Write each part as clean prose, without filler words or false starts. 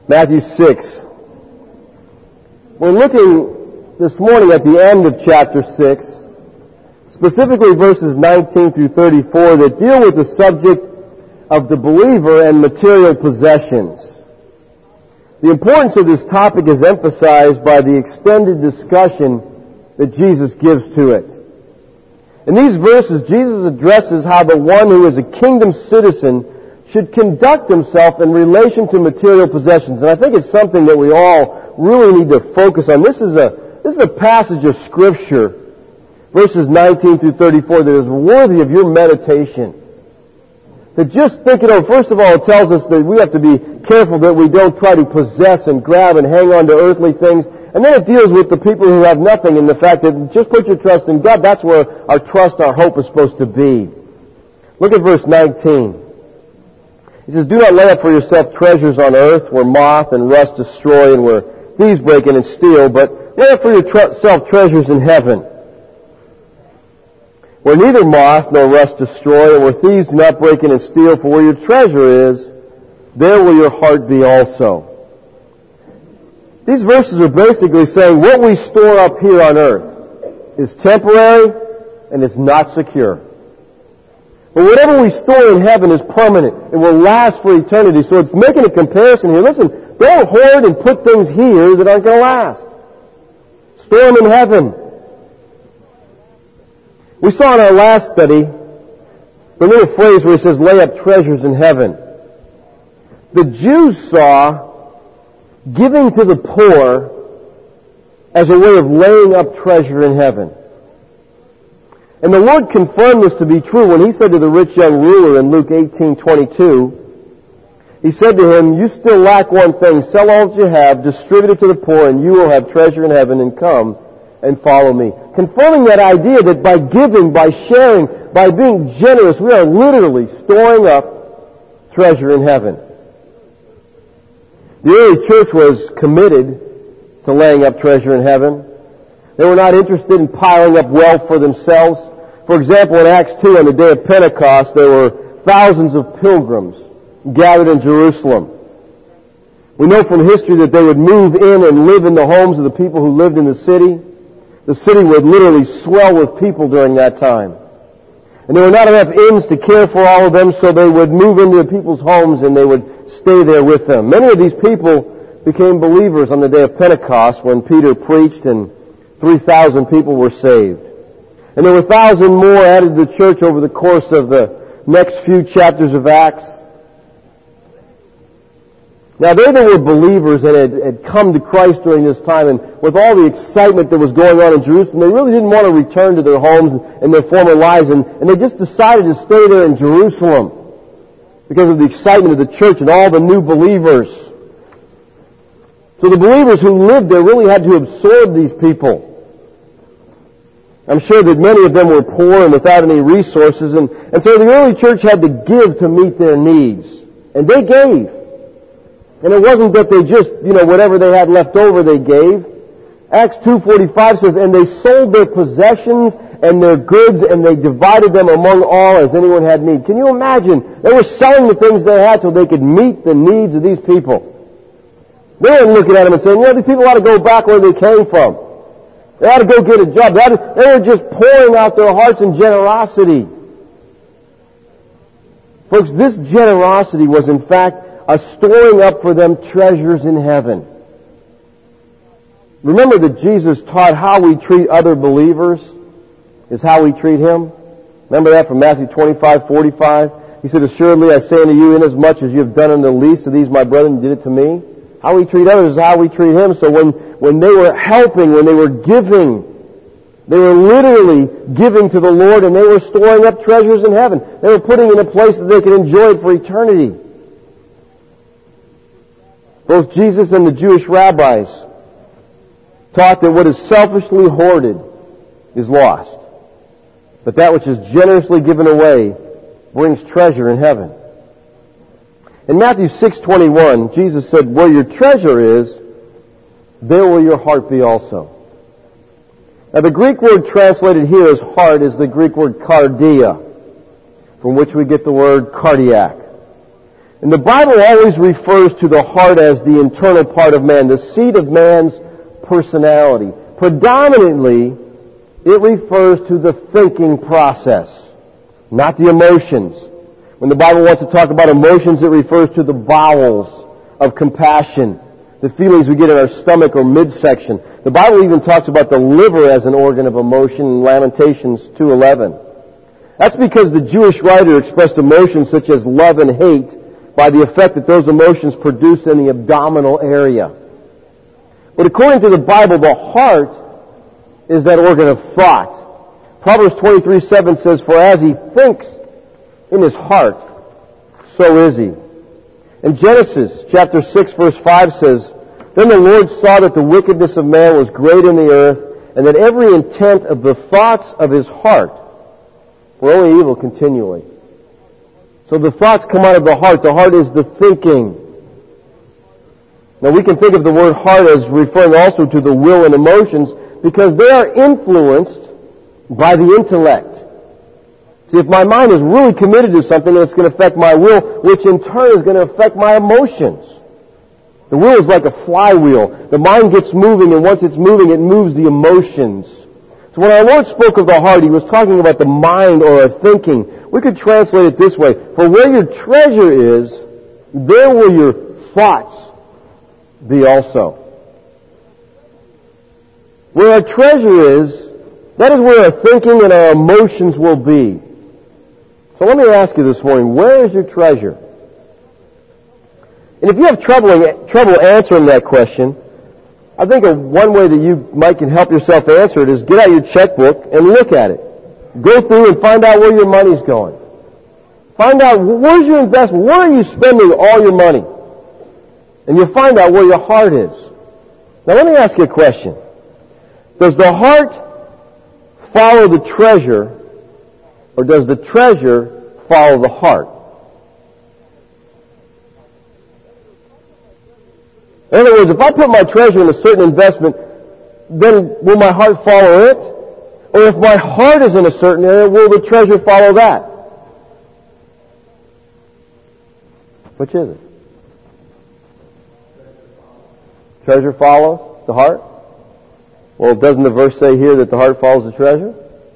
Matthew 6. We're looking this morning at the end of chapter 6, specifically verses 19 through 34 that deal with the subject of the believer and material possessions. The importance of this topic is emphasized by the extended discussion that Jesus gives to it. In these verses, Jesus addresses how the one who is a kingdom citizen should conduct himself in relation to material possessions. And I think it's something that we all really need to focus on. This is a passage of Scripture, verses 19 through 34, that is worthy of your meditation. That just thinking of, first of all, it tells us that we have to be careful that we don't try to possess and grab and hang on to earthly things. And then it deals with the people who have nothing and the fact that just put your trust in God. That's where our trust, our hope is supposed to be. Look at verse 19. He says, "Do not lay up for yourself treasures on earth where moth and rust destroy and where thieves break in and steal, but lay up for yourself treasures in heaven, where neither moth nor rust destroy and where thieves do not break in and steal, for where your treasure is, there will your heart be also." These verses are basically saying what we store up here on earth is temporary and it's not secure. But whatever we store in heaven is permanent. It will last for eternity. So it's making a comparison here. Listen, don't hoard and put things here that aren't going to last. Store them in heaven. We saw in our last study the little phrase where he says, lay up treasures in heaven. The Jews saw giving to the poor as a way of laying up treasure in heaven. And the Lord confirmed this to be true when He said to the rich young ruler in Luke 18:22, He said to him, "You still lack one thing. Sell all that you have, distribute it to the poor, and you will have treasure in heaven, and come and follow me." Confirming that idea that by giving, by sharing, by being generous, we are literally storing up treasure in heaven. The early church was committed to laying up treasure in heaven. They were not interested in piling up wealth for themselves. For example, in Acts 2, on the day of Pentecost, there were thousands of pilgrims gathered in Jerusalem. We know from history that they would move in and live in the homes of the people who lived in the city. The city would literally swell with people during that time. And there were not enough inns to care for all of them, so they would move into the people's homes and they would stay there with them. Many of these people became believers on the day of Pentecost when Peter preached and 3,000 people were saved. And there were 1,000 more added to the church over the course of the next few chapters of Acts. Now they that were believers and had come to Christ during this time, and with all the excitement that was going on in Jerusalem, they really didn't want to return to their homes and their former lives, and they just decided to stay there in Jerusalem because of the excitement of the church and all the new believers. So the believers who lived there really had to absorb these people. I'm sure that many of them were poor and without any resources, and so the early church had to give to meet their needs. And they gave. And it wasn't that they just, whatever they had left over they gave. Acts 2:45 says, "And they sold their possessions and their goods, and they divided them among all as anyone had need." Can you imagine? They were selling the things they had so they could meet the needs of these people. They weren't looking at them and saying, these people ought to go back where they came from. They ought to go get a job. They were just pouring out their hearts in generosity. Folks, this generosity was in fact a storing up for them treasures in heaven. Remember that Jesus taught how we treat other believers is how we treat Him. Remember that from Matthew 25:45? He said, "Assuredly I say unto you, inasmuch as you have done unto the least of these my brethren, you did it to me." How we treat others is how we treat Him. So when they were helping, when they were giving, they were literally giving to the Lord, and they were storing up treasures in heaven. They were putting in a place that they could enjoy it for eternity. Both Jesus and the Jewish rabbis taught that what is selfishly hoarded is lost, but that which is generously given away brings treasure in heaven. In Matthew 6:21, Jesus said, "Where your treasure is, there will your heart be also." Now the Greek word translated here as heart is the Greek word kardia, from which we get the word cardiac. And the Bible always refers to the heart as the internal part of man, the seat of man's personality. Predominantly, it refers to the thinking process, not the emotions. When the Bible wants to talk about emotions, it refers to the bowels of compassion, the feelings we get in our stomach or midsection. The Bible even talks about the liver as an organ of emotion in Lamentations 2:11. That's because the Jewish writer expressed emotions such as love and hate by the effect that those emotions produce in the abdominal area. But according to the Bible, the heart is that organ of thought. Proverbs 23:7 says, "For as he thinks in his heart, so is he." And Genesis chapter 6 verse 5 says, "Then the Lord saw that the wickedness of man was great in the earth, and that every intent of the thoughts of his heart were only evil continually." So the thoughts come out of the heart. The heart is the thinking. Now we can think of the word heart as referring also to the will and emotions because they are influenced by the intellect. See, if my mind is really committed to something, it's going to affect my will, which in turn is going to affect my emotions. The will is like a flywheel. The mind gets moving, and once it's moving, it moves the emotions. So when our Lord spoke of the heart, He was talking about the mind or our thinking. We could translate it this way: for where your treasure is, there will your thoughts be also. Where our treasure is, that is where our thinking and our emotions will be. So let me ask you this morning, where is your treasure? And if you have trouble answering that question, I think one way that you might can help yourself answer it is get out your checkbook and look at it. Go through and find out where your money's going. Find out where's your investment. Where are you spending all your money? And you'll find out where your heart is. Now let me ask you a question. Does the heart follow the treasure, or does the treasure follow the heart? In other words, if I put my treasure in a certain investment, then will my heart follow it? Or if my heart is in a certain area, will the treasure follow that? Which is it? Treasure follows the heart? Well, doesn't the verse say here that the heart follows the treasure?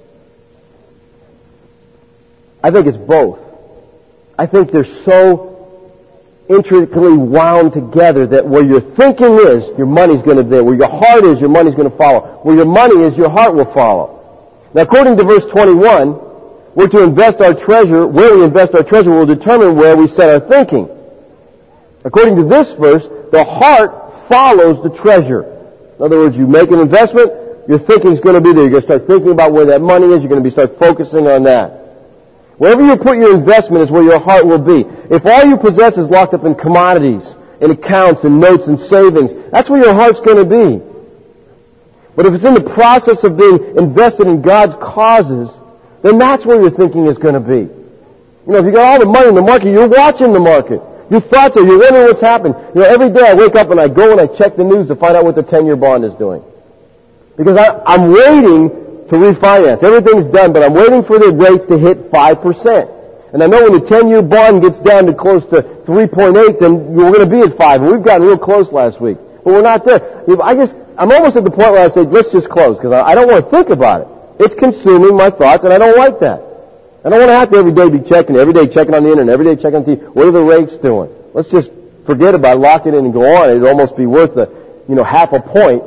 I think it's both. I think they're so intricately wound together that where your thinking is, your money's going to be. Where your heart is, your money's going to follow. Where your money is, your heart will follow. Now, according to verse 21, we're to invest our treasure. Where we invest our treasure will determine where we set our thinking. According to this verse, the heart follows the treasure. In other words, you make an investment, your thinking's going to be there. You're going to start thinking about where that money is. You're going to start focusing on that. Wherever you put your investment is where your heart will be. If all you possess is locked up in commodities, in accounts, and notes, and savings, that's where your heart's going to be. But if it's in the process of being invested in God's causes, then that's where your thinking is going to be. You know, if you got all the money in the market, you're watching the market. Your thoughts are, you're wondering what's happened. You know, every day I wake up and I go and I check the news to find out what the 10-year bond is doing. Because I'm waiting to refinance. Everything's done, but I'm waiting for the rates to hit 5%. And I know when the 10-year bond gets down to close to 3.8, then we're going to be at 5. And we've gotten real close last week. But we're not there. I'm almost at the point where I say, let's just close, because I don't want to think about it. It's consuming my thoughts, and I don't like that. I don't want to have to every day be checking on the internet, every day checking on TV. What are the rates doing? Let's just forget about it, lock it in and go on. It'd almost be worth half a point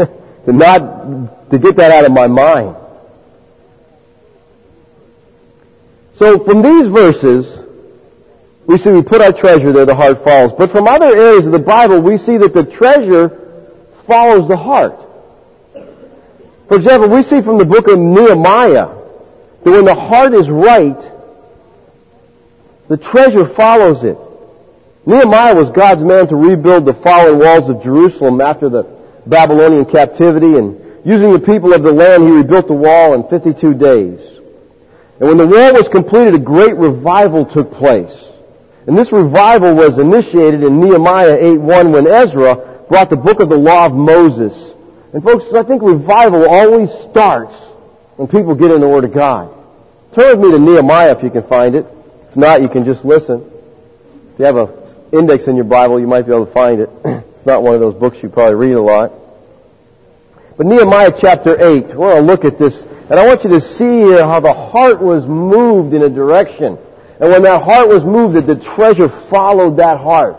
to get that out of my mind. So from these verses, we see we put our treasure there, the heart follows. But from other areas of the Bible, we see that the treasure follows the heart. For example, we see from the book of Nehemiah that when the heart is right, the treasure follows it. Nehemiah was God's man to rebuild the fallen walls of Jerusalem after the Babylonian captivity, and using the people of the land, he rebuilt the wall in 52 days. And when the wall was completed, a great revival took place. And this revival was initiated in Nehemiah 8:1 when Ezra brought the book of the law of Moses. And folks, I think revival always starts when people get in the Word of God. Turn with me to Nehemiah if you can find it. If not, you can just listen. If you have an index in your Bible, you might be able to find it. It's not one of those books you probably read a lot. But Nehemiah chapter 8, we're going to look at this, and I want you to see here how the heart was moved in a direction. And when that heart was moved, that the treasure followed that heart.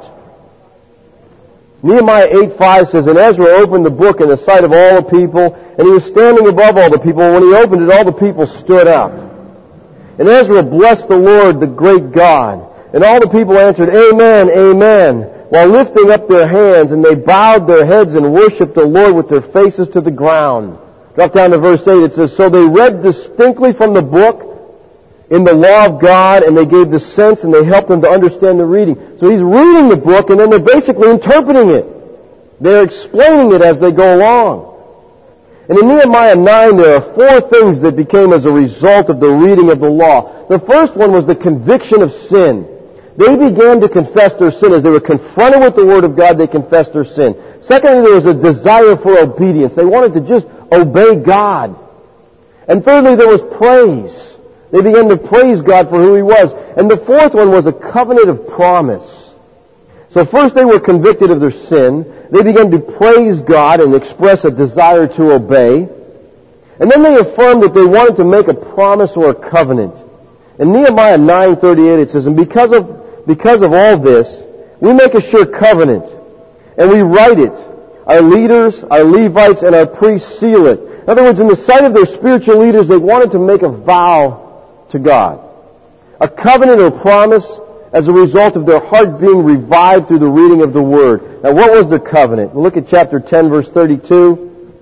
Nehemiah 8:5 says, "And Ezra opened the book in the sight of all the people, and he was standing above all the people. And when he opened it, all the people stood up. And Ezra blessed the Lord, the great God. And all the people answered, Amen, Amen, while lifting up their hands, and they bowed their heads and worshipped the Lord with their faces to the ground." Drop down to verse 8. It says, "So they read distinctly from the book in the law of God, and they gave the sense, and they helped them to understand the reading." So he's reading the book, and then they're basically interpreting it. They're explaining it as they go along. And in Nehemiah 9, there are 4 things that became as a result of the reading of the law. The first one was the conviction of sin. They began to confess their sin. As they were confronted with the Word of God, they confessed their sin. Secondly, there was a desire for obedience. They wanted to just obey God. And thirdly, there was praise. They began to praise God for who He was. And the fourth one was a covenant of promise. So first they were convicted of their sin. They began to praise God and express a desire to obey. And then they affirmed that they wanted to make a promise or a covenant. In Nehemiah 9:38 it says, "And because of all this, we make a sure covenant, and we write it. Our leaders, our Levites, and our priests seal it." In other words, in the sight of their spiritual leaders, they wanted to make a vow to God. A covenant or promise as a result of their heart being revived through the reading of the Word. Now, what was their covenant? Look at chapter 10, verse 32.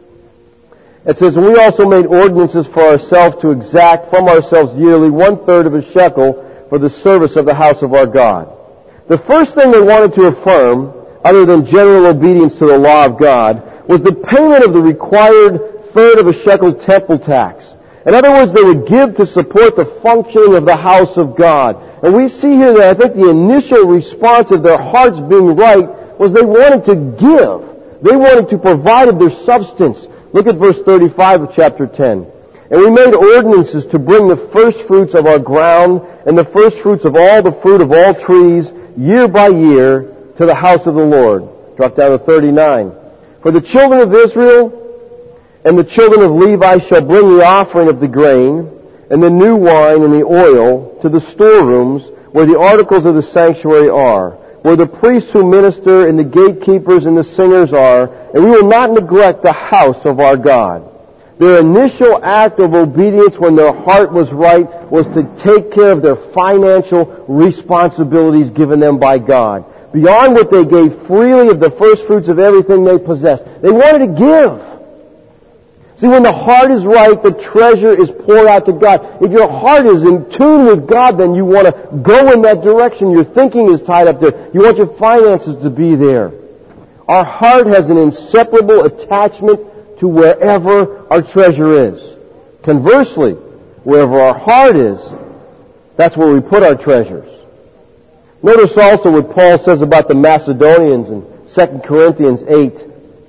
It says, "And we also made ordinances for ourselves to exact from ourselves yearly 1/3 of a shekel for the service of the house of our God." The first thing they wanted to affirm, other than general obedience to the law of God, was the payment of the required 1/3 of a shekel temple tax. In other words, they would give to support the functioning of the house of God. And we see here that I think the initial response of their hearts being right was they wanted to give. They wanted to provide of their substance. Look at verse 35 of chapter 10. "And we made ordinances to bring the first fruits of our ground and the first fruits of all the fruit of all trees year by year to the house of the Lord." Drop down to 39. "For the children of Israel and the children of Levi shall bring the offering of the grain and the new wine and the oil to the storerooms where the articles of the sanctuary are, where the priests who minister and the gatekeepers and the singers are, and we will not neglect the house of our God." Their initial act of obedience when their heart was right was to take care of their financial responsibilities given them by God. Beyond what they gave freely of the first fruits of everything they possessed. They wanted to give. See, when the heart is right, the treasure is poured out to God. If your heart is in tune with God, then you want to go in that direction. Your thinking is tied up there. You want your finances to be there. Our heart has an inseparable attachment to wherever our treasure is. Conversely, wherever our heart is, that's where we put our treasures. Notice also what Paul says about the Macedonians in 2 Corinthians 8.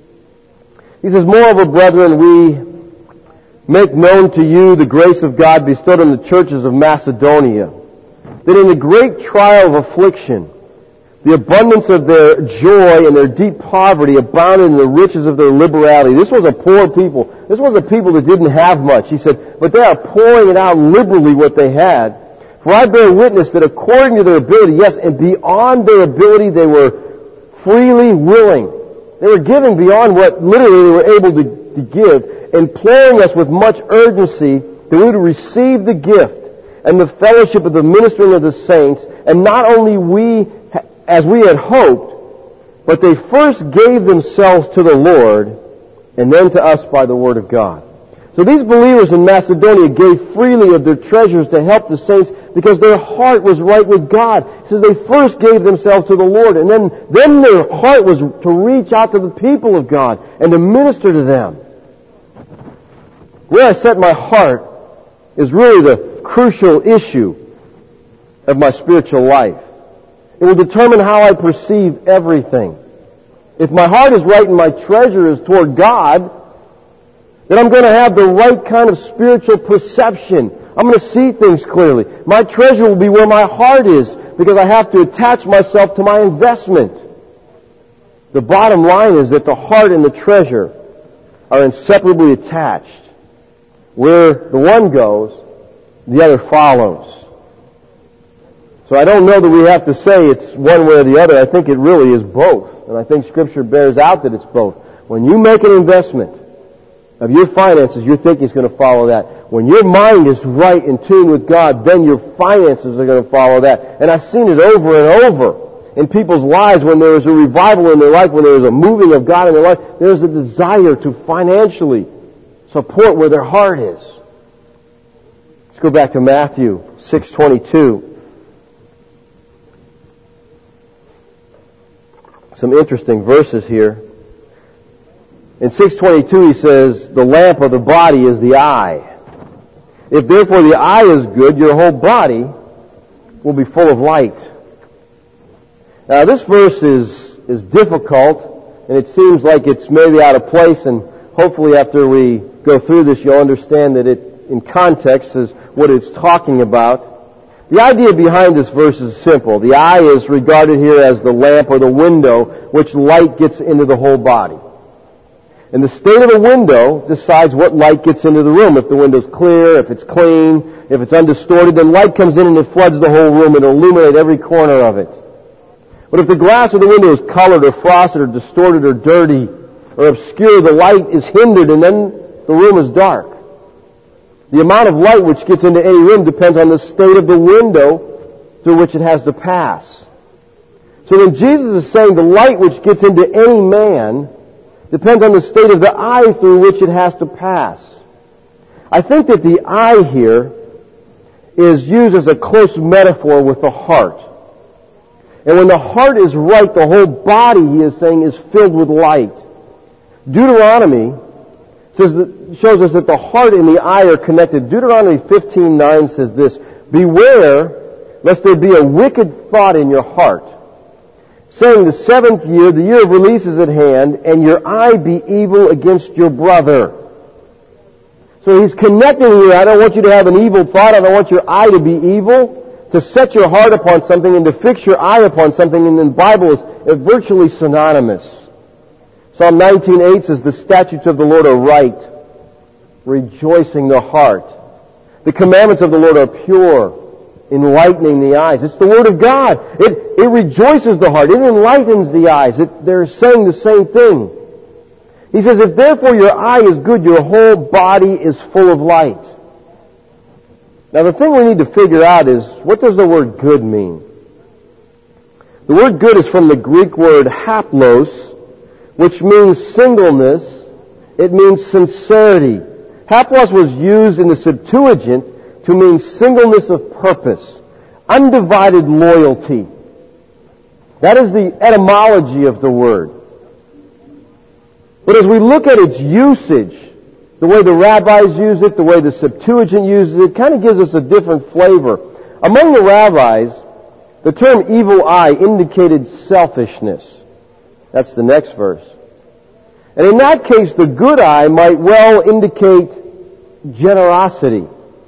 He says, "Moreover, brethren, we make known to you the grace of God bestowed on the churches of Macedonia, that in the great trial of affliction, the abundance of their joy and their deep poverty abounded in the riches of their liberality." This was a poor people. This was a people that didn't have much. He said, but they are pouring it out liberally what they had. "For I bear witness that according to their ability," yes, and beyond their ability, they were freely willing. They were giving beyond what literally they were able to give, imploring us with much urgency that we would receive the gift and the fellowship of the ministering of the saints, and not only we, as we had hoped, but they first gave themselves to the Lord, and then to us by the word of God. So these believers in Macedonia gave freely of their treasures to help the saints because their heart was right with God. It says they first gave themselves to the Lord, and then their heart was to reach out to the people of God and to minister to them. Where I set my heart is really the crucial issue of my spiritual life. It will determine how I perceive everything. If my heart is right and my treasure is toward God, then I'm going to have the right kind of spiritual perception. I'm going to see things clearly. My treasure will be where my heart is. because I have to attach myself to my investment. The bottom line is that the heart and the treasure are inseparably attached. Where the one goes, the other follows. So I don't know that we have to say it's one way or the other. I think it really is both. And I think Scripture bears out that it's both. When you make an investment of your finances, your thinking is going to follow that. When your mind is right in tune with God, then your finances are going to follow that. And I've seen it over and over in people's lives when there is a revival in their life, when there is a moving of God in their life, there's a desire to financially support where their heart is. Let's go back to Matthew 6:22. Some interesting verses here. In 6:22 he says, the lamp of the body is the eye. If therefore the eye is good, your whole body will be full of light. Now this verse is difficult, and it seems like it's maybe out of place, and hopefully after we go through this you'll understand that it, in context, is what it's talking about. The idea behind this verse is simple. The eye is regarded here as the lamp or the window which light gets into the whole body. And the state of the window decides what light gets into the room. If the window's clear, if it's clean, if it's undistorted, then light comes in and it floods the whole room and illuminates every corner of it. But if the glass of the window is colored or frosted or distorted or dirty or obscure, the light is hindered and then the room is dark. The amount of light which gets into any room depends on the state of the window through which it has to pass. So when Jesus is saying the light which gets into any man depends on the state of the eye through which it has to pass. I think that the eye here is used as a close metaphor with the heart. And when the heart is right, the whole body, he is saying, is filled with light. Deuteronomy shows us that the heart and the eye are connected. Deuteronomy 15:9 says this, beware lest there be a wicked thought in your heart, saying the seventh year, the year of release is at hand, and your eye be evil against your brother. So he's connecting here. I don't want you to have an evil thought. I don't want your eye to be evil. To set your heart upon something and to fix your eye upon something in the Bible is virtually synonymous. Psalm 19:8 says, the statutes of the Lord are right, rejoicing the heart. The commandments of the Lord are pure, enlightening the eyes. It's the Word of God. It rejoices the heart. It enlightens the eyes. They're saying the same thing. He says, if therefore your eye is good, your whole body is full of light. Now the thing we need to figure out is, what does the word good mean? The word good is from the Greek word haplos, which means singleness. It means sincerity. Haplos was used in the Septuagint to mean singleness of purpose, undivided loyalty. That is the etymology of the word. But as we look at its usage, the way the rabbis use it, the way the Septuagint uses it, kind of gives us a different flavor. Among the rabbis, the term evil eye indicated selfishness. That's the next verse. And in that case, the good eye might well indicate generosity.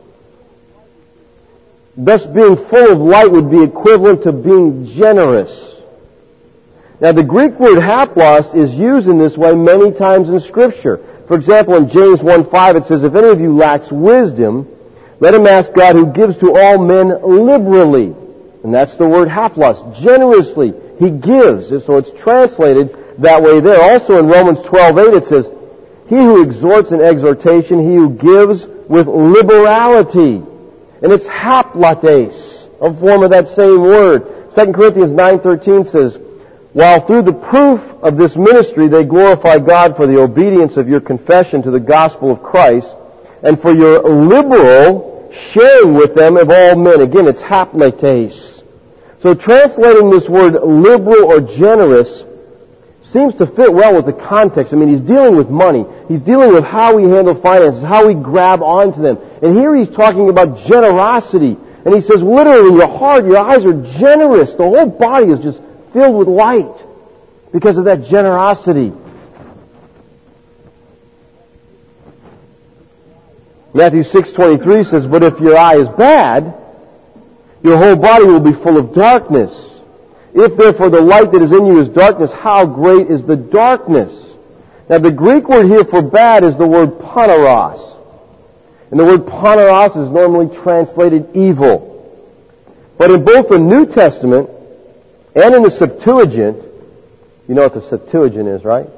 Thus, being full of light would be equivalent to being generous. Now, the Greek word haplos is used in this way many times in Scripture. For example, in James 1:5 it says, if any of you lacks wisdom, let him ask God who gives to all men liberally. And that's the word haplos, generously. He gives. So it's translated that way there. Also in Romans 12:8 it says, he who exhorts in exhortation, he who gives with liberality. And it's haplates, a form of that same word. 2 Corinthians 9:13 says, while through the proof of this ministry they glorify God for the obedience of your confession to the gospel of Christ and for your liberal sharing with them of all men. Again, it's haplates. So translating this word liberal or generous seems to fit well with the context. I mean, he's dealing with money. He's dealing with how we handle finances, how we grab onto them. And here he's talking about generosity. And he says, literally, your heart, your eyes are generous. The whole body is just filled with light because of that generosity. Matthew 6:23 says, but if your eye is bad, your whole body will be full of darkness. If therefore the light that is in you is darkness, how great is the darkness? Now the Greek word here for bad is the word poneros. And the word poneros is normally translated evil. But in both the New Testament and in the Septuagint, you know what the Septuagint is, right?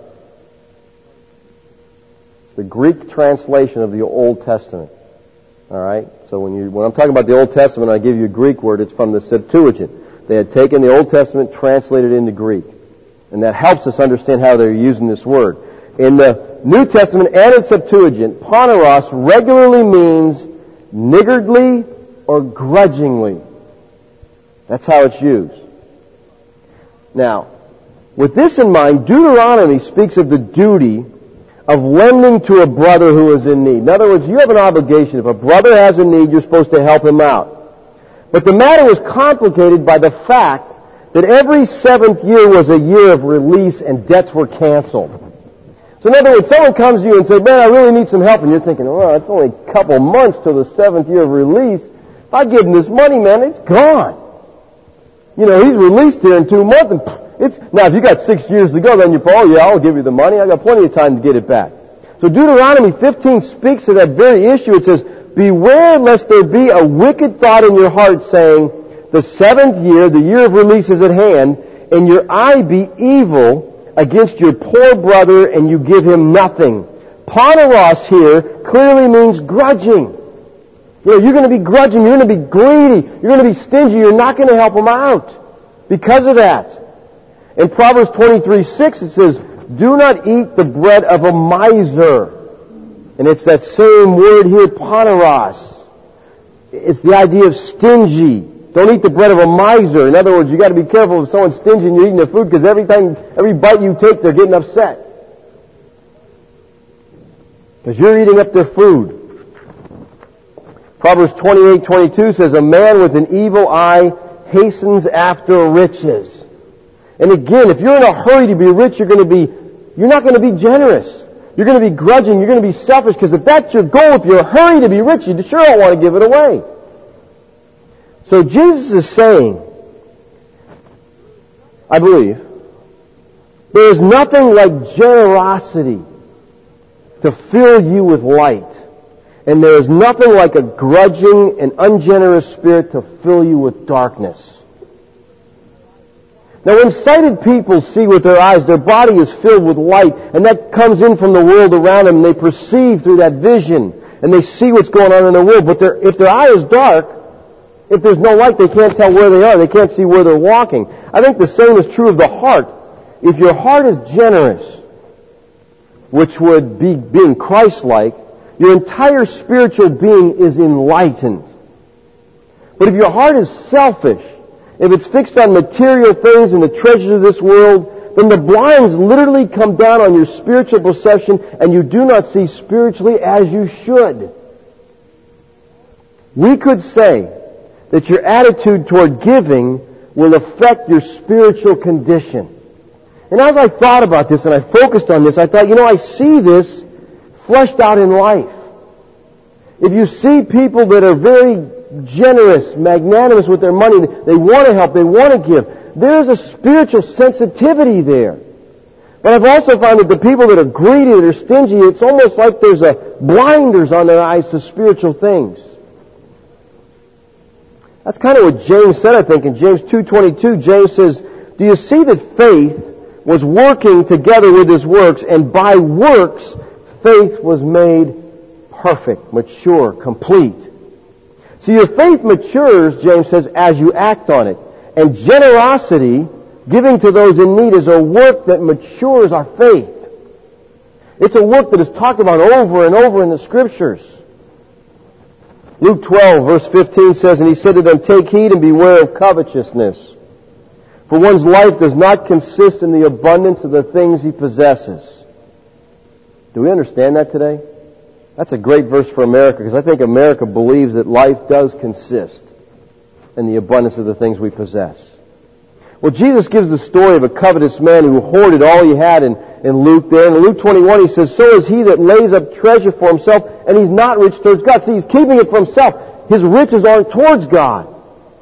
It's the Greek translation of the Old Testament. All right? So when I'm talking about the Old Testament, I give you a Greek word, it's from the Septuagint. They had taken the Old Testament, translated it into Greek. And that helps us understand how they're using this word. In the New Testament and in Septuagint, poneros regularly means niggardly or grudgingly. That's how it's used. Now, with this in mind, Deuteronomy speaks of the duty of lending to a brother who is in need. In other words, you have an obligation. If a brother has a need, you're supposed to help him out. But the matter was complicated by the fact that every seventh year was a year of release and debts were canceled. So in other words, someone comes to you and says, man, I really need some help. And you're thinking, well, it's only a couple months till the seventh year of release. If I give him this money, man, it's gone. You know, he's released here in 2 months. And now, if you got 6 years to go, then you oh yeah, I'll give you the money. I got plenty of time to get it back. So Deuteronomy 15 speaks to that very issue. It says, beware lest there be a wicked thought in your heart saying, the seventh year, the year of release is at hand, and your eye be evil against your poor brother, and you give him nothing. Poneros here clearly means grudging. You know, you're going to be grudging, you're going to be greedy, you're going to be stingy, you're not going to help him out because of that. In Proverbs 23:6 it says, do not eat the bread of a miser. And it's that same word here, poneros. It's the idea of stingy. Don't eat the bread of a miser. In other words, you got to be careful if someone's stingy and you're eating their food, because every bite you take, they're getting upset. Because you're eating up their food. Proverbs 28:22 says, a man with an evil eye hastens after riches. And again, if you're in a hurry to be rich, you're not going to be generous. You're going to be grudging. You're going to be selfish, because if that's your goal, if you're in a hurry to be rich, you sure don't want to give it away. So Jesus is saying, I believe, there is nothing like generosity to fill you with light. And there is nothing like a grudging and ungenerous spirit to fill you with darkness. Now, when sighted people see with their eyes, their body is filled with light, and that comes in from the world around them, and they perceive through that vision, and they see what's going on in the world. But if their eye is dark, if there's no light, they can't tell where they are. They can't see where they're walking. I think the same is true of the heart. If your heart is generous, which would be being Christ-like, your entire spiritual being is enlightened. But if your heart is selfish, if it's fixed on material things and the treasures of this world, then the blinds literally come down on your spiritual perception, and you do not see spiritually as you should. We could say that your attitude toward giving will affect your spiritual condition. And as I thought about this and I focused on this, I thought, I see this fleshed out in life. If you see people that are very generous, magnanimous with their money, they want to help, they want to give, there's a spiritual sensitivity there. But I've also found that the people that are greedy, that are stingy, it's almost like there's a blinders on their eyes to spiritual things. That's kind of what James said, I think, in James 2:22. James says, do you see that faith was working together with his works, and by works faith was made perfect, mature, complete. So your faith matures, James says, as you act on it. And generosity, giving to those in need, is a work that matures our faith. It's a work that is talked about over and over in the Scriptures. Luke 12, verse 15 says, and he said to them, take heed and beware of covetousness. For one's life does not consist in the abundance of the things he possesses. Do we understand that today? That's a great verse for America, because I think America believes that life does consist in the abundance of the things we possess. Well, Jesus gives the story of a covetous man who hoarded all he had in Luke there. And in Luke 21 he says, so is he that lays up treasure for himself, and he's not rich towards God. See, he's keeping it for himself. His riches aren't towards God.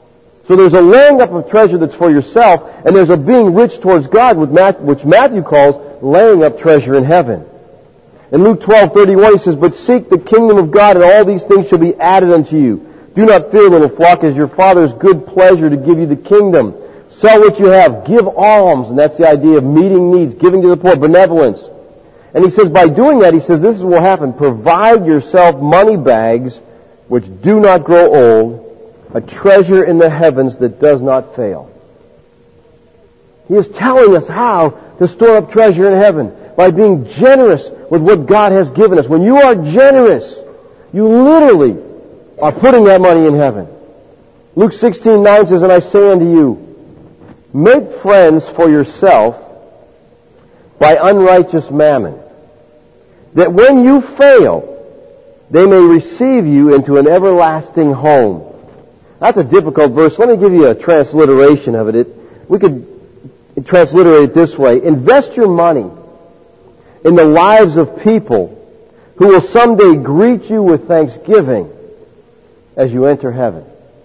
So there's a laying up of treasure that's for yourself, and there's a being rich towards God, which Matthew calls laying up treasure in heaven. In Luke 12:31 he says, "But seek the kingdom of God, and all these things shall be added unto you. Do not fear, little flock, as your Father's good pleasure to give you the kingdom. Sell what you have, give alms," and that's the idea of meeting needs, giving to the poor, benevolence. And he says, by doing that, he says, this is what will happen. "Provide yourself money bags which do not grow old, a treasure in the heavens that does not fail." He is telling us how to store up treasure in heaven, by being generous with what God has given us. When you are generous, you literally are putting that money in heaven. Luke 16:9 says, "And I say unto you, make friends for yourself by unrighteous mammon, that when you fail, they may receive you into an everlasting home." That's a difficult verse. Let me give you a transliteration of it. We could transliterate it this way: invest your money in the lives of people who will someday greet you with thanksgiving as you enter heaven.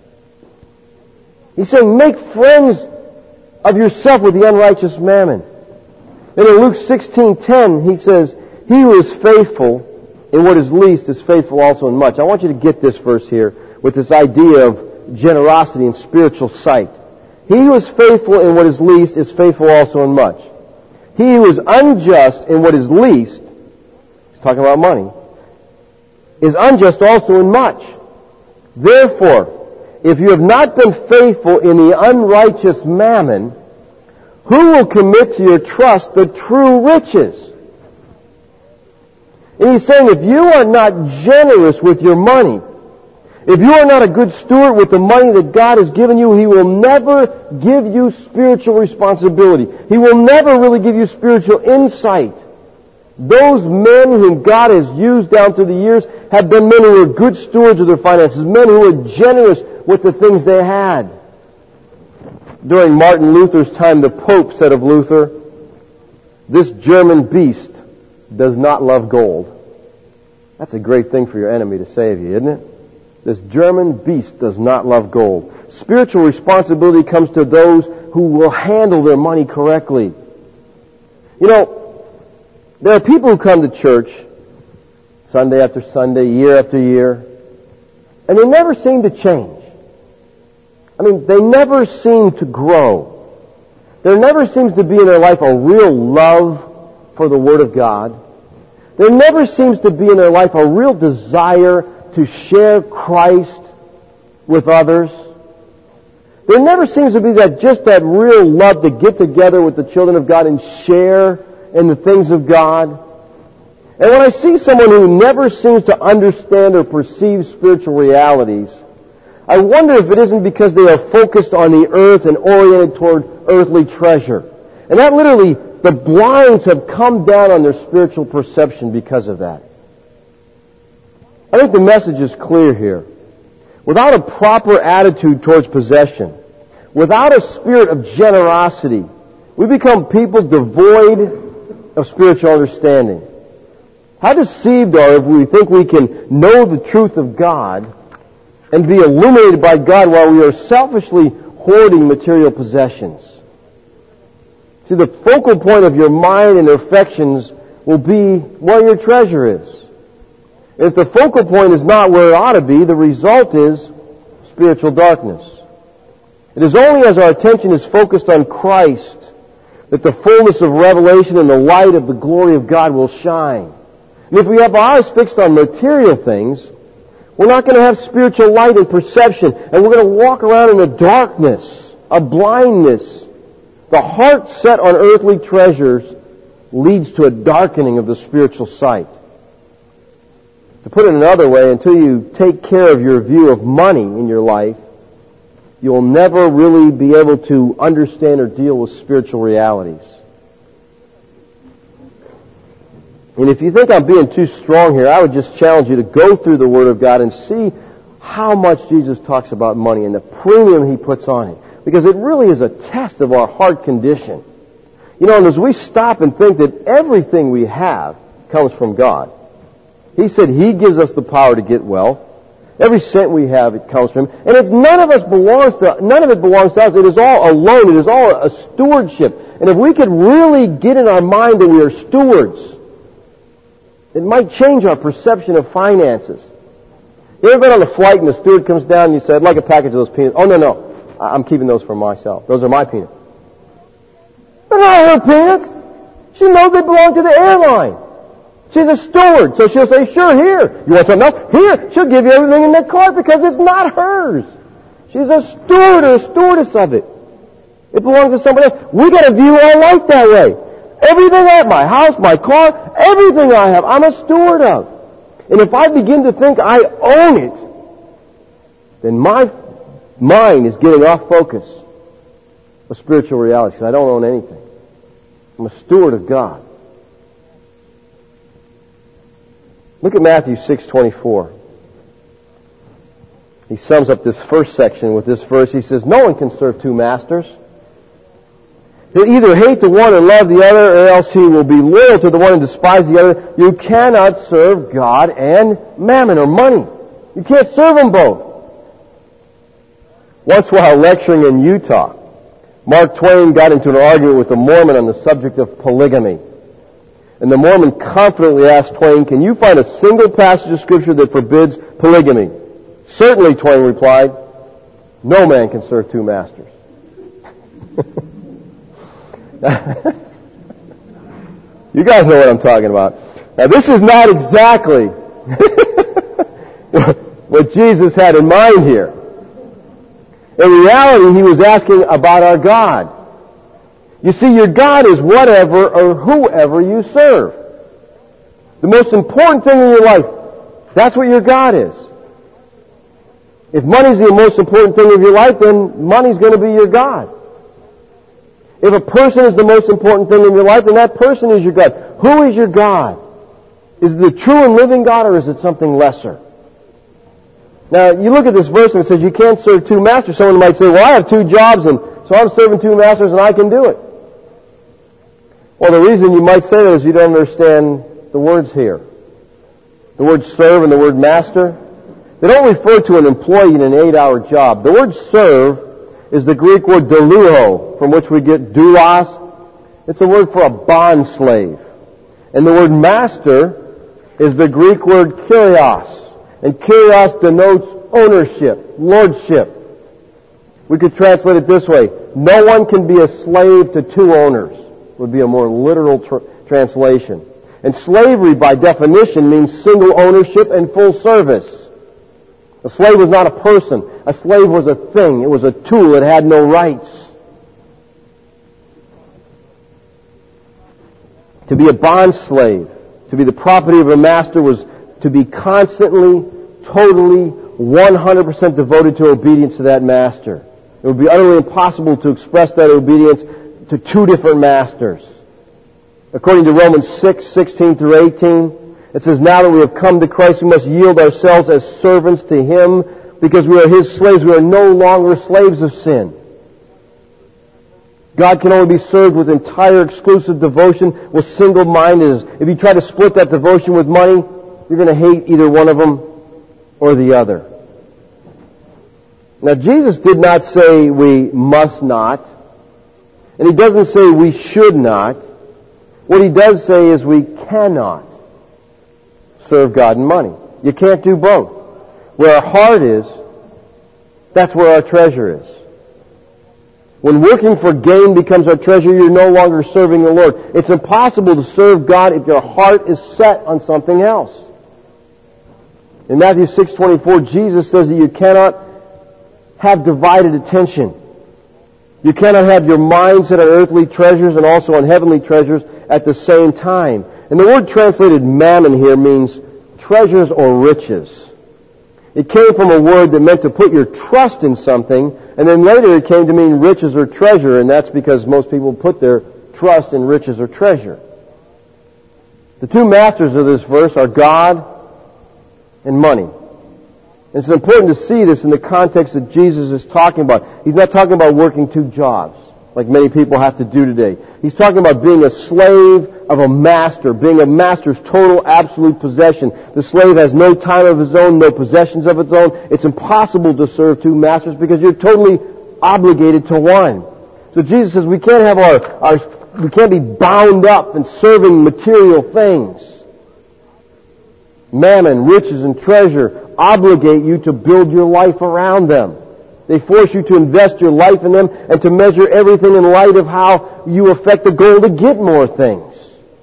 He's saying, make friends of yourself with the unrighteous mammon. And in Luke 16:10, he says, "He who is faithful in what is least is faithful also in much." I want you to get this verse here with this idea of generosity and spiritual sight. "He who is faithful in what is least is faithful also in much. He who is unjust in what is least," he's talking about money, "is unjust also in much. Therefore, if you have not been faithful in the unrighteous mammon, who will commit to your trust the true riches?" And he's saying, if you are not generous with your money, if you are not a good steward with the money that God has given you, He will never give you spiritual responsibility. He will never really give you spiritual insight. Those men whom God has used down through the years have been men who were good stewards of their finances, men who were generous with the things they had. During Martin Luther's time, the Pope said of Luther, "This German beast does not love gold." That's a great thing for your enemy to say of you, isn't it? This German beast does not love gold. Spiritual responsibility comes to those who will handle their money correctly. You know, there are people who come to church Sunday after Sunday, year after year, and they never seem to change. I mean, they never seem to grow. There never seems to be in their life a real love for the Word of God. There never seems to be in their life a real desire to share Christ with others. There never seems to be that real love to get together with the children of God and share in the things of God. And when I see someone who never seems to understand or perceive spiritual realities, I wonder if it isn't because they are focused on the earth and oriented toward earthly treasure. And that literally, the blinds have come down on their spiritual perception because of that. I think the message is clear here. Without a proper attitude towards possession, without a spirit of generosity, we become people devoid of spiritual understanding. How deceived are we if we think we can know the truth of God and be illuminated by God while we are selfishly hoarding material possessions. See, the focal point of your mind and affections will be where your treasure is. If the focal point is not where it ought to be, the result is spiritual darkness. It is only as our attention is focused on Christ that the fullness of revelation and the light of the glory of God will shine. And if we have our eyes fixed on material things, we're not going to have spiritual light and perception, and we're going to walk around in a darkness, a blindness. The heart set on earthly treasures leads to a darkening of the spiritual sight. To put it another way, until you take care of your view of money in your life, you'll never really be able to understand or deal with spiritual realities. And if you think I'm being too strong here, I would just challenge you to go through the Word of God and see how much Jesus talks about money and the premium He puts on it. Because it really is a test of our heart condition. You know, and as we stop and think that everything we have comes from God. He said He gives us the power to get wealth. Every cent we have, it comes from Him. And it's none of it belongs to us. It is all alone. It is all a stewardship. And if we could really get in our mind that we are stewards, it might change our perception of finances. You ever been on a flight and the steward comes down and you say, I'd like a package of those peanuts. Oh, no. I'm keeping those for myself. Those are my peanuts. They're not her peanuts. She knows they belong to the airline. She's a steward, so she'll say, sure, here. You want something else? Here. She'll give you everything in that cart because it's not hers. She's a steward or a stewardess of it. It belongs to somebody else. We got to view our life that way. Everything I have, my house, my car, everything I have, I'm a steward of. And if I begin to think I own it, then my mind is getting off focus of spiritual reality because I don't own anything. I'm a steward of God. Look at Matthew 6:24. He sums up this first section with this verse. He says, no one can serve two masters. He'll either hate the one and love the other, or else he will be loyal to the one and despise the other. You cannot serve God and mammon or money. You can't serve them both. Once while lecturing in Utah, Mark Twain got into an argument with a Mormon on the subject of polygamy. And the Mormon confidently asked Twain, can you find a single passage of Scripture that forbids polygamy? Certainly, Twain replied, no man can serve two masters. You guys know what I'm talking about. Now, this is not exactly what Jesus had in mind here. In reality, he was asking about our God. You see, your God is whatever or whoever you serve. The most important thing in your life, that's what your God is. If money's the most important thing of your life, then money's going to be your God. If a person is the most important thing in your life, then that person is your God. Who is your God? Is it the true and living God, or is it something lesser? Now, you look at this verse and it says you can't serve two masters. Someone might say, well, I have two jobs, and so I'm serving two masters and I can do it. Well, the reason you might say that is you don't understand the words here. The word serve and the word master, they don't refer to an employee in an 8-hour job. The word serve is the Greek word doulo, from which we get doulos. It's a word for a bond slave. And the word master is the Greek word kyrios. And kyrios denotes ownership, lordship. We could translate it this way. No one can be a slave to two owners, would be a more literal translation. And slavery, by definition, means single ownership and full service. A slave was not a person. A slave was a thing. It was a tool. It had no rights. To be a bond slave, to be the property of a master, was to be constantly, totally, 100% devoted to obedience to that master. It would be utterly impossible to express that obedience to two different masters. According to Romans 6:16 through 18, it says, now that we have come to Christ, we must yield ourselves as servants to Him, because we are His slaves. We are no longer slaves of sin. God can only be served with entire exclusive devotion, with single-mindedness. If you try to split that devotion with money, you're going to hate either one of them or the other. Now, Jesus did not say we must not, and He doesn't say we should not. What He does say is we cannot serve God and money. You can't do both. Where our heart is, that's where our treasure is. When working for gain becomes our treasure, you're no longer serving the Lord. It's impossible to serve God if your heart is set on something else. In Matthew 6:24, Jesus says that you cannot have divided attention. You cannot have your mind set on earthly treasures and also on heavenly treasures at the same time. And the word translated mammon here means treasures or riches. It came from a word that meant to put your trust in something, and then later it came to mean riches or treasure, and that's because most people put their trust in riches or treasure. The two masters of this verse are God and money. It's important to see this in the context that Jesus is talking about. He's not talking about working two jobs, like many people have to do today. He's talking about being a slave of a master, being a master's total, absolute possession. The slave has no time of his own, no possessions of its own. It's impossible to serve two masters because you're totally obligated to one. So Jesus says we can't have we can't be bound up in serving material things. Mammon, riches, and treasure obligate you to build your life around them. They force you to invest your life in them and to measure everything in light of how you affect the goal to get more things.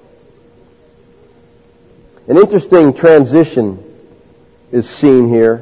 An interesting transition is seen here.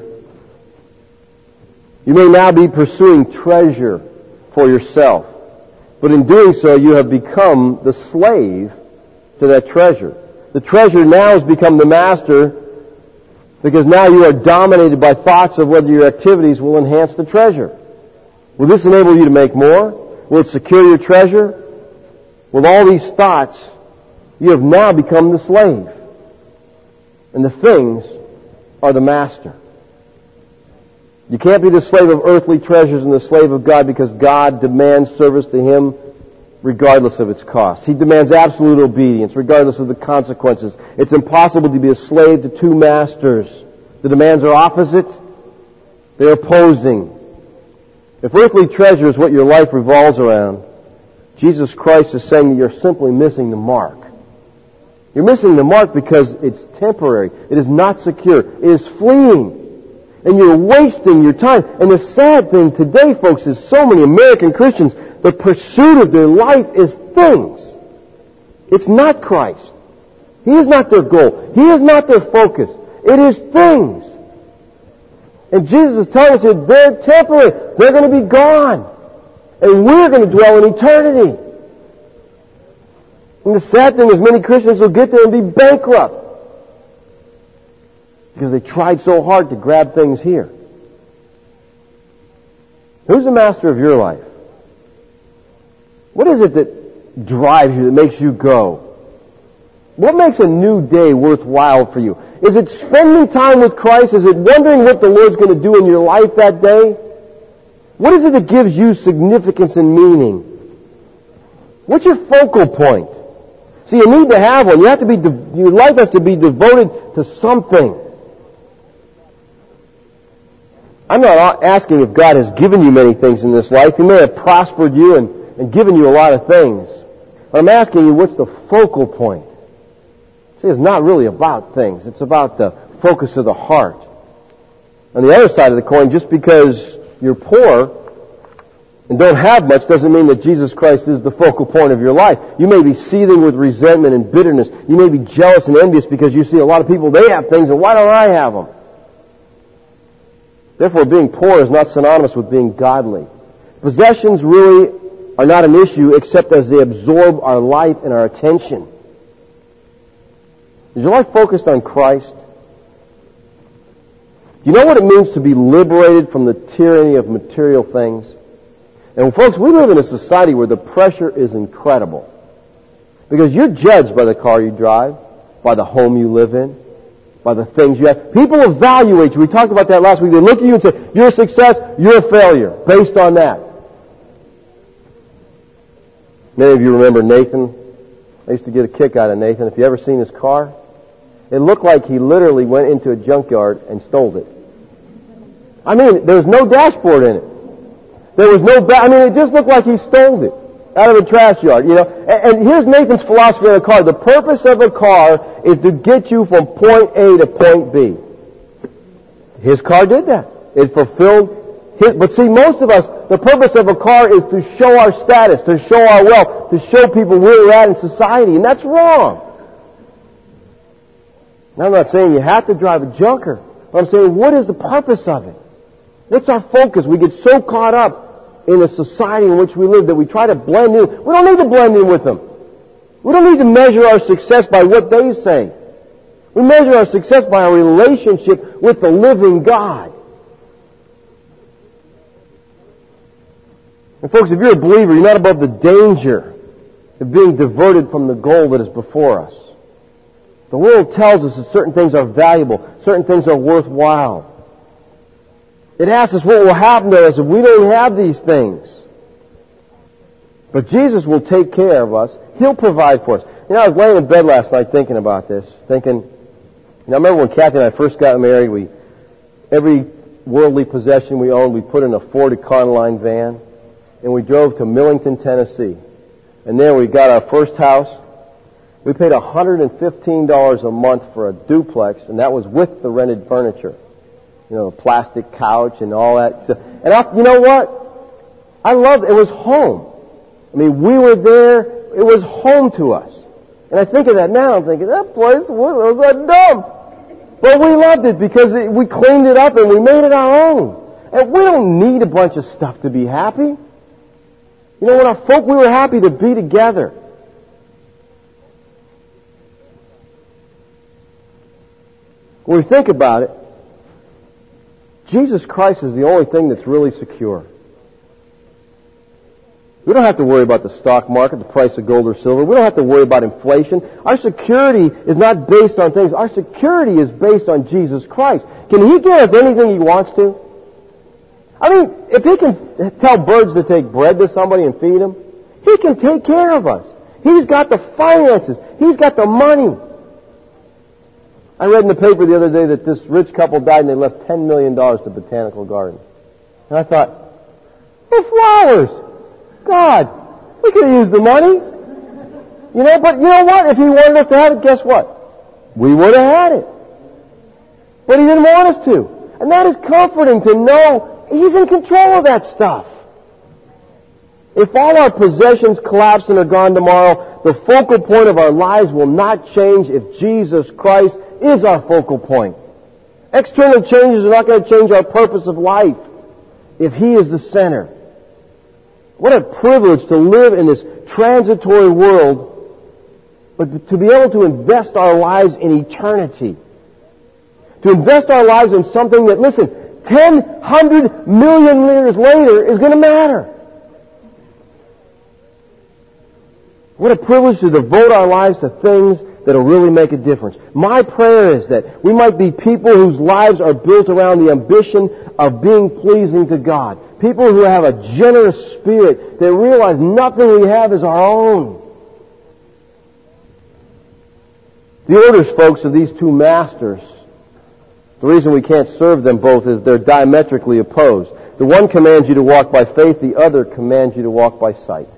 You may now be pursuing treasure for yourself, but in doing so you have become the slave to that treasure. The treasure now has become the master because now you are dominated by thoughts of whether your activities will enhance the treasure. Will this enable you to make more? Will it secure your treasure? With all these thoughts, you have now become the slave. And the things are the master. You can't be the slave of earthly treasures and the slave of God because God demands service to Him regardless of its cost. He demands absolute obedience regardless of the consequences. It's impossible to be a slave to two masters. The demands are opposite. They're opposing. If earthly treasure is what your life revolves around, Jesus Christ is saying that you're simply missing the mark. You're missing the mark because it's temporary. It is not secure. It is fleeing. And you're wasting your time. And the sad thing today, folks, is so many American Christians, the pursuit of their life is things. It's not Christ. He is not their goal. He is not their focus. It is things. And Jesus is telling us that they're temporary. They're going to be gone. And we're going to dwell in eternity. And the sad thing is many Christians will get there and be bankrupt because they tried so hard to grab things here. Who's the master of your life? What is it that drives you, that makes you go? What makes a new day worthwhile for you? Is it spending time with Christ? Is it wondering what the Lord's going to do in your life that day? What is it that gives you significance and meaning? What's your focal point? See, you need to have one. You have to be. Your life has to be devoted to something. I'm not asking if God has given you many things in this life. He may have prospered you and given you a lot of things. But I'm asking you, what's the focal point? See, it's not really about things. It's about the focus of the heart. On the other side of the coin, just because you're poor and don't have much doesn't mean that Jesus Christ is the focal point of your life. You may be seething with resentment and bitterness. You may be jealous and envious because you see a lot of people, they have things, and why don't I have them? Therefore, being poor is not synonymous with being godly. Possessions really are not an issue except as they absorb our life and our attention. Is your life focused on Christ? Do you know what it means to be liberated from the tyranny of material things? And folks, we live in a society where the pressure is incredible. Because you're judged by the car you drive, by the home you live in, by the things you have. People evaluate you. We talked about that last week. They look at you and say, you're a success, you're a failure, based on that. Many of you remember Nathan. I used to get a kick out of Nathan. If you ever seen his car, it looked like he literally went into a junkyard and stole it. I mean, there was no dashboard in it. There was no it just looked like he stole it out of a trash yard, you know. And here's Nathan's philosophy on a car. The purpose of a car is to get you from point A to point B. His car did that. It fulfilled his, but see, most of us, the purpose of a car is to show our status, to show our wealth, to show people where we're at in society, and that's wrong. Now, I'm not saying you have to drive a junker, but I'm saying, what is the purpose of it? What's our focus? We get so caught up in the society in which we live that we try to blend in. We don't need to blend in with them. We don't need to measure our success by what they say. We measure our success by our relationship with the living God. And folks, if you're a believer, you're not above the danger of being diverted from the goal that is before us. The world tells us that certain things are valuable, certain things are worthwhile. It asks us what will happen to us if we don't have these things. But Jesus will take care of us. He'll provide for us. I was laying in bed last night thinking about this, thinking, I remember when Kathy and I first got married, every worldly possession we owned, we put in a Ford Econoline van, and we drove to Millington, Tennessee. And there we got our first house. We paid $115 a month for a duplex, and that was with the rented furniture. The plastic couch and all that. And you know what? I loved it. It was home. I mean, we were there. It was home to us. And I think of that now. I'm thinking, that place, was that dumb? But we loved it because we cleaned it up and we made it our own. And we don't need a bunch of stuff to be happy. When our folk, we were happy to be together. When we think about it, Jesus Christ is the only thing that's really secure. We don't have to worry about the stock market, the price of gold or silver. We don't have to worry about inflation. Our security is not based on things. Our security is based on Jesus Christ. Can He give us anything He wants to? I mean, if He can tell birds to take bread to somebody and feed them, He can take care of us. He's got the finances. He's got the money. I read in the paper the other day that this rich couple died and they left $10 million to Botanical Gardens. And I thought, the flowers! God, we could have used the money. But you know what? If He wanted us to have it, guess what? We would have had it. But He didn't want us to. And that is comforting to know He's in control of that stuff. If all our possessions collapse and are gone tomorrow, the focal point of our lives will not change if Jesus Christ is our focal point. External changes are not going to change our purpose of life if He is the center. What a privilege to live in this transitory world, but to be able to invest our lives in eternity. To invest our lives in something that, listen, 100 million years later is going to matter. What a privilege to devote our lives to things that will really make a difference. My prayer is that we might be people whose lives are built around the ambition of being pleasing to God. People who have a generous spirit that realize nothing we have is our own. The orders, folks, of these two masters, the reason we can't serve them both is they're diametrically opposed. The one commands you to walk by faith, the other commands you to walk by sight.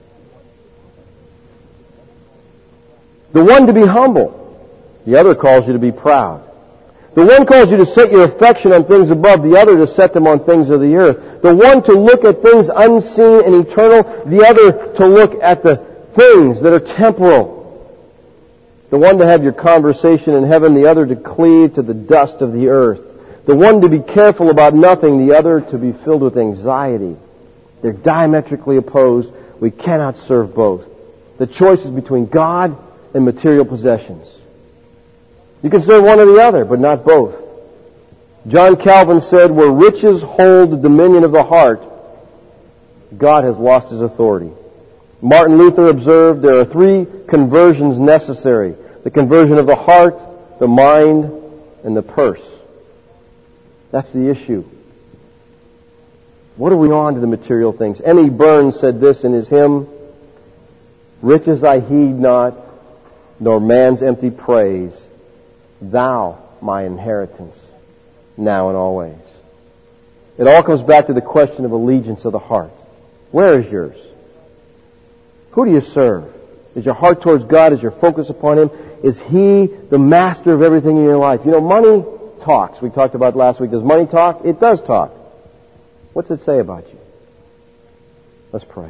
The one to be humble, the other calls you to be proud. The one calls you to set your affection on things above, the other to set them on things of the earth. The one to look at things unseen and eternal, the other to look at the things that are temporal. The one to have your conversation in heaven, the other to cleave to the dust of the earth. The one to be careful about nothing, the other to be filled with anxiety. They're diametrically opposed. We cannot serve both. The choice is between God and material possessions. You can serve one or the other, but not both. John Calvin said, where riches hold the dominion of the heart, God has lost His authority. Martin Luther observed there are 3 conversions necessary. The conversion of the heart, the mind, and the purse. That's the issue. What are we on to the material things? M.E. Burns said this in his hymn, riches I heed not, nor man's empty praise, Thou my inheritance, now and always. It all comes back to the question of allegiance of the heart. Where is yours? Who do you serve? Is your heart towards God? Is your focus upon Him? Is He the master of everything in your life? Money talks. We talked about last week. Does money talk? It does talk. What's it say about you? Let's pray.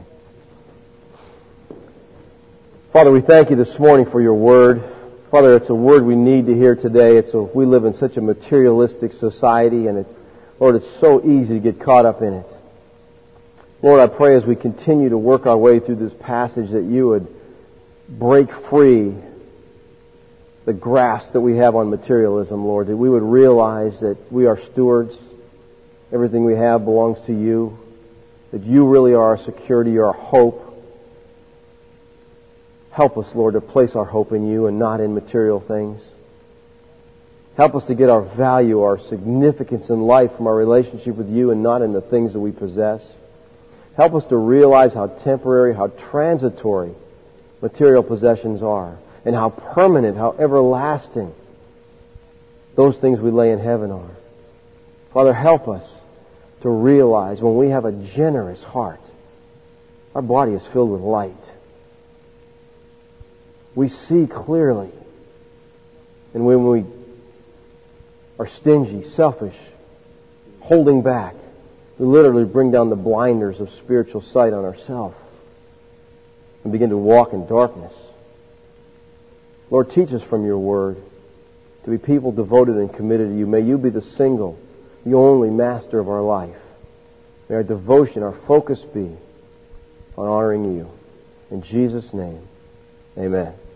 Father, we thank You this morning for Your Word. Father, it's a word we need to hear today. We live in such a materialistic society, and Lord, it's so easy to get caught up in it. Lord, I pray as we continue to work our way through this passage that You would break free the grasp that we have on materialism, Lord, that we would realize that we are stewards. Everything we have belongs to You, that You really are our security, our hope. Help us, Lord, to place our hope in You and not in material things. Help us to get our value, our significance in life from our relationship with You and not in the things that we possess. Help us to realize how temporary, how transitory material possessions are, and how permanent, how everlasting those things we lay in heaven are. Father, help us to realize when we have a generous heart, our body is filled with light. We see clearly. And when we are stingy, selfish, holding back, we literally bring down the blinders of spiritual sight on ourselves and begin to walk in darkness. Lord, teach us from your word to be people devoted and committed to you. May you be the single, the only master of our life. May our devotion, our focus be on honoring you. In Jesus' name, amen.